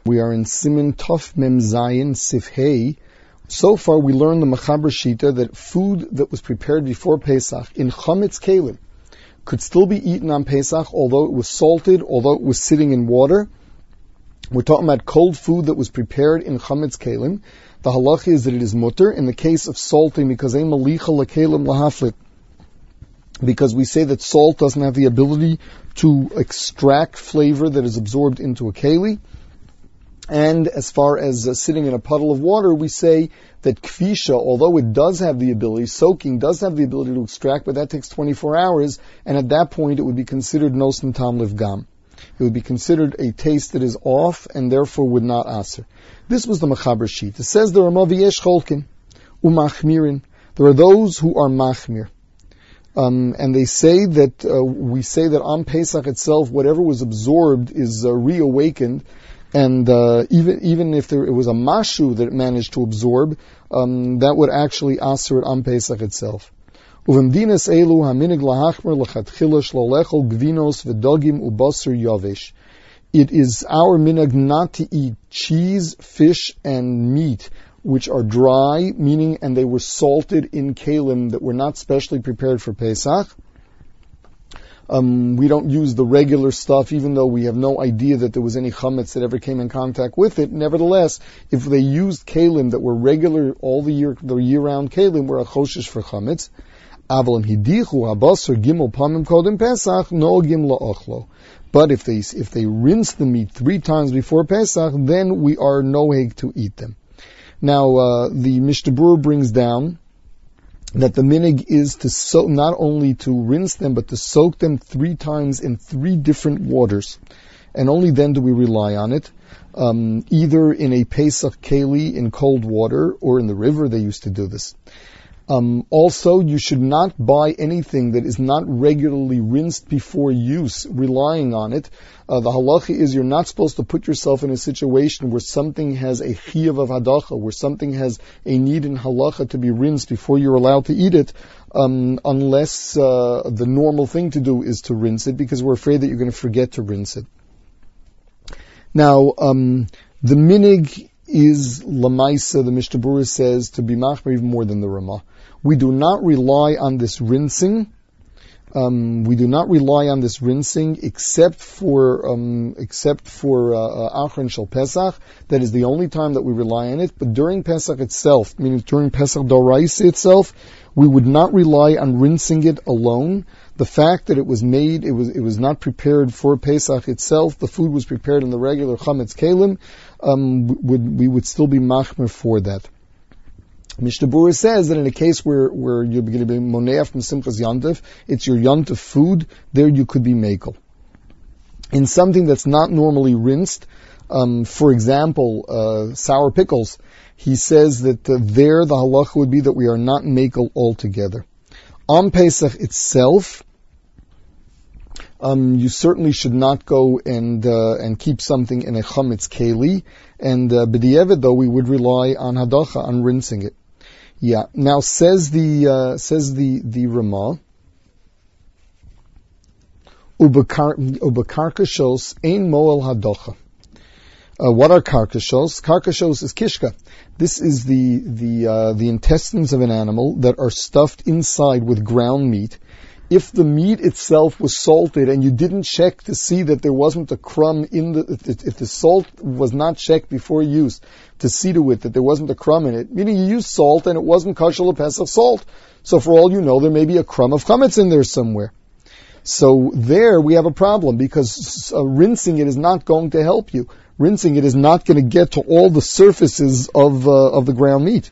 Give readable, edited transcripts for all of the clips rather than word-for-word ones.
We are in Siman Tov Mem Zayin Sif Hey. So far we learned the Mechaber Shita that food that was prepared before Pesach in Chametz Kalim could still be eaten on Pesach, although it was salted, although it was sitting in water. We're talking about cold food that was prepared in Chametz Kalim. The halacha is that it is mutter in the case of salting because ein malicha lekalim lahaflit. Because we say that salt doesn't have the ability to extract flavor that is absorbed into a keli. And as far as sitting in a puddle of water, we say that kfisha, although it does have the ability, soaking does have the ability to extract, but that takes 24 hours, and at that point it would be considered nosen tam livgam. It would be considered a taste that is off, and therefore would not aser. This was the Mechaber Sheet. It says there are maviyesh cholkin, umachmirin. There are those who are machmir. And they say that, we say that on Pesach itself, whatever was absorbed is reawakened, and even if it was a mashu that it managed to absorb, that would actually aser it on Pesach itself. Uvemdinas elu haminig lahachmer lachatchila shlolechol gvinos v'dogim ubasur yavesh. It is our minhag not to eat cheese, fish, and meat which are dry, meaning and they were salted in kalim that were not specially prepared for Pesach. We don't use the regular stuff, even though we have no idea that there was any chametz that ever came in contact with it. Nevertheless, if they used kalim that were regular all the year-round kalim, were a choshesh for chametz. Avalim hidichu habasar gimel pamim kodim Pesach no'gim la'ochlo. But if they rinse the meat 3 times before Pesach, then we are noheg to eat them. Now, the Mishnah Berurah brings down that the minig is to not only to rinse them, but to soak them 3 times in 3 different waters. And only then do we rely on it, either in a Pesach keli in cold water, or in the river they used to do this. Also, you should not buy anything that is not regularly rinsed before use, relying on it. The halacha is you're not supposed to put yourself in a situation where something has a chiyuv of hadacha, where something has a need in halacha to be rinsed before you're allowed to eat it, unless the normal thing to do is to rinse it, because we're afraid that you're going to forget to rinse it. Now, the minig is lamaisa, the Mishnah Berurah says, to be machmer even more than the Ramah. We do not rely on this rinsing. Except for Achron Shel Pesach. That is the only time that we rely on it. But during Pesach itself, meaning during Pesach Doraisa itself, we would not rely on rinsing it alone. The fact that it was made, it was not prepared for Pesach itself. The food was prepared in the regular Chametz Kalim. We would still be machmer for that. Mishnah Berurah says that in a case where you're going to be moneah from Simchas Yontif, it's your Yontif food, there you could be mekel. In something that's not normally rinsed, for example, sour pickles, he says that there the halacha would be that we are not mekel altogether. On Pesach itself, you certainly should not go and keep something in a chametz keli, and b'di'evet though we would rely on hadacha, on rinsing it. Yeah. Now says the Ramah, ubekarkashos ein moel hadacha. What are karkashos? Karkashos is kishka. This is the intestines of an animal that are stuffed inside with ground meat. If the meat itself was salted and you didn't check to see that there wasn't a crumb if the salt was not checked before use to see to it that there wasn't a crumb in it, meaning you used salt and it wasn't kosher l'pesach salt. So for all you know, there may be a crumb of chametz in there somewhere. So there we have a problem, because rinsing it is not going to help you. Rinsing it is not going to get to all the surfaces of the ground meat.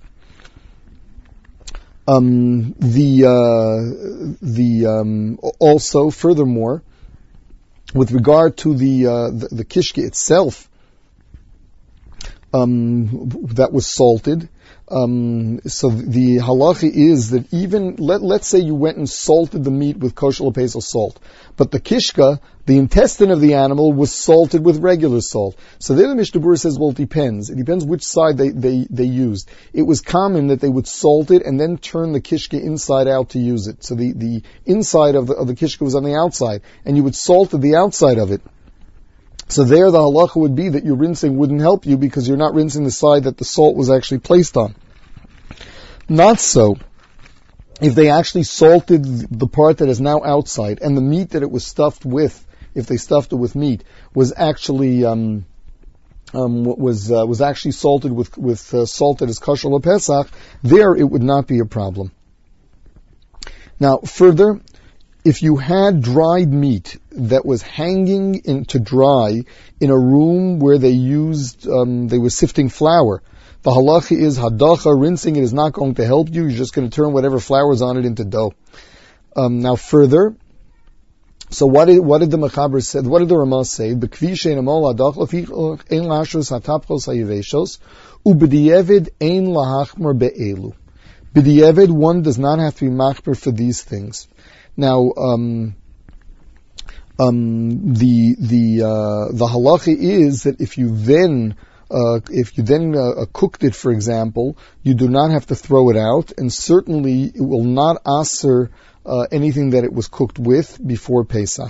Also, furthermore, with regard to the kishke itself, that was salted. So the halacha is that even, let's say you went and salted the meat with kosher l'pesach salt, but the kishka, the intestine of the animal, was salted with regular salt. So there the Mishnah Berurah says, well, it depends. It depends which side they used. It was common that they would salt it and then turn the kishka inside out to use it. So the inside of the kishka was on the outside, and you would salt the outside of it. So there the halacha would be that your rinsing wouldn't help you because you're not rinsing the side that the salt was actually placed on. Not so. If they actually salted the part that is now outside, and the meat that it was stuffed with, if they stuffed it with meat, was actually was actually salted with salt that is kosher lePesach, there it would not be a problem. Now, further, if you had dried meat that was hanging to dry in a room where they were sifting flour, the halacha is hadacha, rinsing it is not going to help you. You're just going to turn whatever flour is on it into dough. Now further, so what did the Mechaber say? What did the Ramah say? B'kvi she'enamol hadacha ein lashus hatapchos hayiveshos u'b'di'evid ein lahachmar be'elu. B'di'evid, one does not have to be machmer for these things. Now, the halacha is that if you then cooked it, for example, you do not have to throw it out, and certainly it will not aser anything that it was cooked with before Pesach.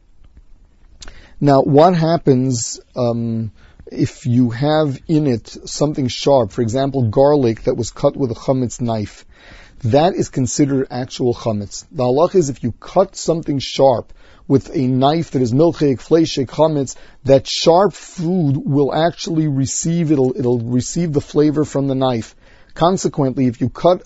Now, what happens if you have in it something sharp, for example, garlic that was cut with a chametz knife? That is considered actual chametz. The halach is if you cut something sharp with a knife that is milchik, fleishik, chametz, that sharp food will actually receive the flavor from the knife. Consequently, if you cut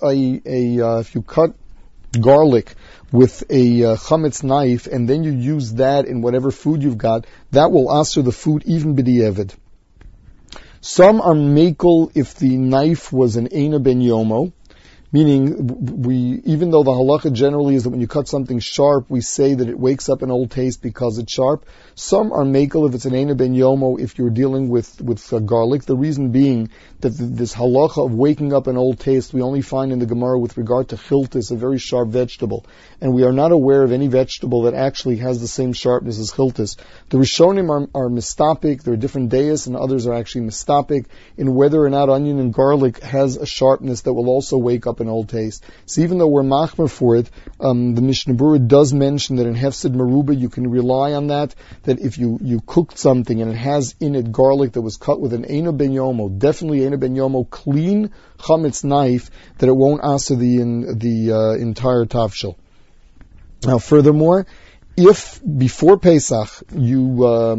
garlic with a chametz knife and then you use that in whatever food you've got, that will aser the food even b'di'evid. Some are mekel if the knife was an eina ben yomo, meaning even though the halacha generally is that when you cut something sharp, we say that it wakes up an old taste because it's sharp. Some are mekel if it's an eina ben yomo if you're dealing with garlic. The reason being that this halacha of waking up an old taste we only find in the Gemara with regard to chiltis, a very sharp vegetable. And we are not aware of any vegetable that actually has the same sharpness as chiltis. The Rishonim are mistapik, there are different deis, and others are actually mistapik in whether or not onion and garlic has a sharpness that will also wake up an old taste. So even though we're machmer for it, the Mishnah Berurah does mention that in Hefsid Meruba you can rely on that if you cooked something and it has in it garlic that was cut with an eina ben yomo, definitely eina ben yomo, clean chametz knife, that it won't aser the entire tafshil. Now furthermore, if before Pesach you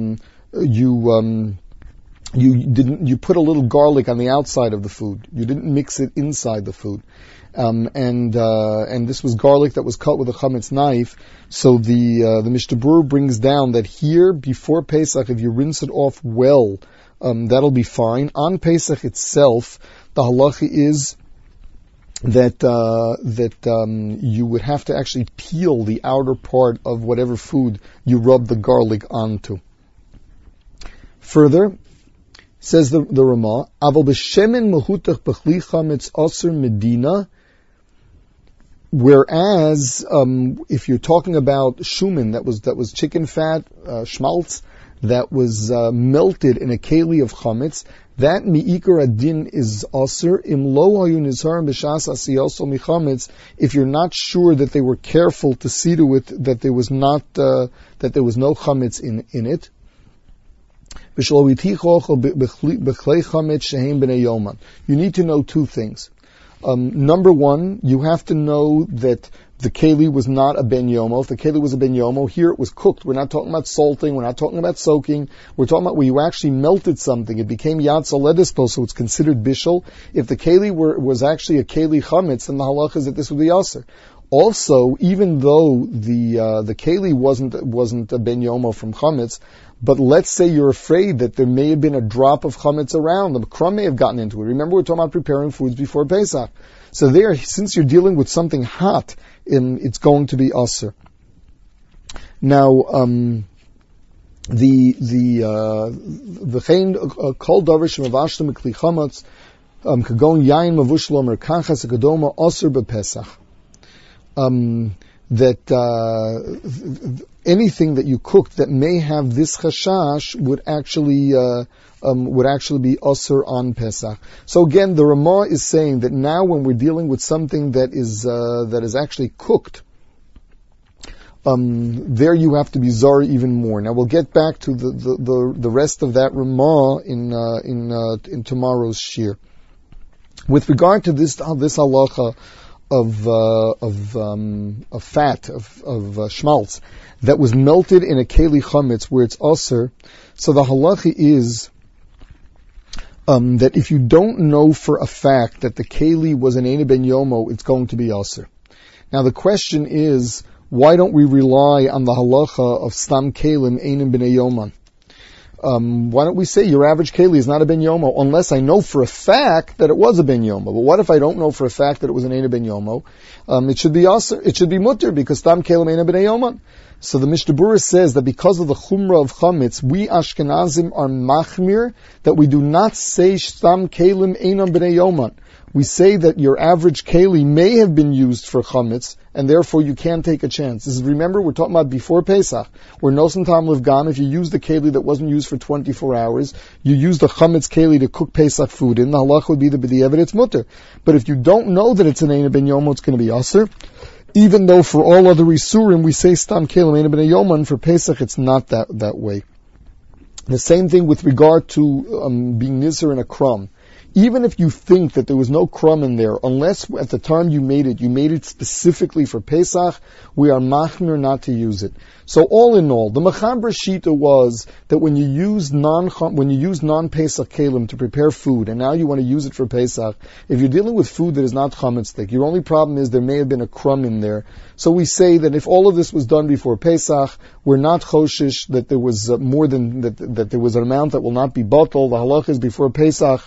put a little garlic on the outside of the food, you didn't mix it inside the food, and this was garlic that was cut with a chametz knife. So the Mishnah Berurah brings down that here before Pesach, if you rinse it off well, that'll be fine. On Pesach itself, the halacha is that you would have to actually peel the outer part of whatever food you rub the garlic onto. Further, says the Ramah, Aval b'shemen mahutach b'chli chametz aser medina. Whereas, if you're talking about shumin, that was chicken fat, schmaltz, that was melted in a keli of chametz, that mi'ikar adin is aser im lo hayu nizharim b'shas asiyoso michametz. If you're not sure that they were careful to see to it that there was no chametz in it. You need to know two things. Number one, you have to know that the keli was not a ben yomo. If the keli was a ben yomo, here it was cooked. We're not talking about salting. We're not talking about soaking. We're talking about where you actually melted something. It became yatz aledispo, so it's considered bishul. If the keli was actually a keli chametz, then the halacha is that this would be aser. Also, even though the keli wasn't a ben yomo from chametz, but let's say you're afraid that there may have been a drop of chametz around. The crumb may have gotten into it. Remember, we're talking about preparing foods before Pesach. So there, since you're dealing with something hot, it's going to be aser. Now, the kol davar shemavashtem kli chametz kagon yain mavushlo merkachas kadoma aser bepesach. That anything that you cooked that may have this chashash would actually be aser on Pesach. So again, the Ramah is saying that now when we're dealing with something that is actually cooked, there you have to be zar even more. Now we'll get back to the rest of that Ramah in tomorrow's shir. With regard to this halacha of fat of schmaltz that was melted in a keli chametz where it's aser, so the halacha is that if you don't know for a fact that the keli was an Eina ben Yomo, it's going to be aser. Now the question is, why don't we rely on the halacha of stam kelim Eina ben Yoman? Why don't we say your average keli is not a ben yomo unless I know for a fact that it was a ben yomo? But what if I don't know for a fact that it was an Eina ben yomo? It should be aser. It should be mutter because stam kelim Eina ben yoman. So the Mishnah Berurah says that because of the chumrah of chametz, we Ashkenazim are machmir that we do not say stam kelim Eina ben yoman. We say that your average keli may have been used for chametz, and therefore you can't take a chance. This is, remember, we're talking about before Pesach, where nosen tam livgam, if you use the keli that wasn't used for 24 hours, you use the chametz keli to cook Pesach food in, the halach would be the b'di'evet, it's mutter. But if you don't know that it's an Eina ben yomo, it's going to be aser. Even though for all other isurim we say stam kelim Eina ben yoman, for Pesach it's not that way. The same thing with regard to being nizer in a crumb. Even if you think that there was no crumb in there, unless at the time you made it specifically for Pesach, we are machmir not to use it. So all in all, the Mechaber Shita was that when you use non-Pesach kelim to prepare food, and now you want to use it for Pesach, if you're dealing with food that is not chametzdik, your only problem is there may have been a crumb in there. So we say that if all of this was done before Pesach, we're not choshish that there was more than that there was an amount that will not be bottled. The halach is before Pesach.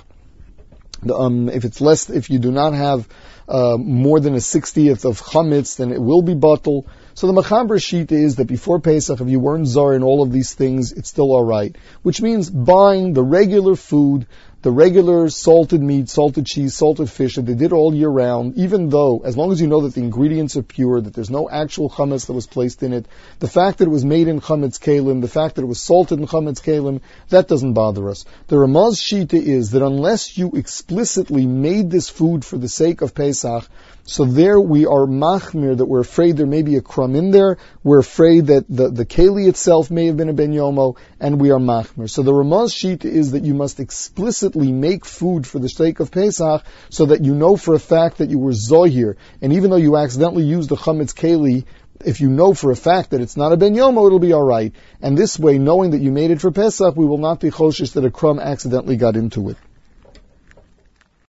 If you do not have more than a 60th of chametz, then it will be bottled. So the Mechaber Shita is that before Pesach, if you weren't zar in all of these things, it's still alright. Which means buying the regular food, the regular salted meat, salted cheese, salted fish that they did all year round, even though, as long as you know that the ingredients are pure, that there's no actual chametz that was placed in it, the fact that it was made in chametz kelim, the fact that it was salted in chametz kelim, that doesn't bother us. The Ramaz Shita is that unless you explicitly made this food for the sake of Pesach, so there we are machmir, that we're afraid there may be a crumb in there, we're afraid that the keli itself may have been a ben yomo, and we are machmir. So the Ramaz Shita is that you must explicitly make food for the sake of Pesach, so that you know for a fact that you were zohir, and even though you accidentally used the chametz keli, if you know for a fact that it's not a ben yomo, it'll be alright. And this way, knowing that you made it for Pesach, we will not be choshish that a crumb accidentally got into it.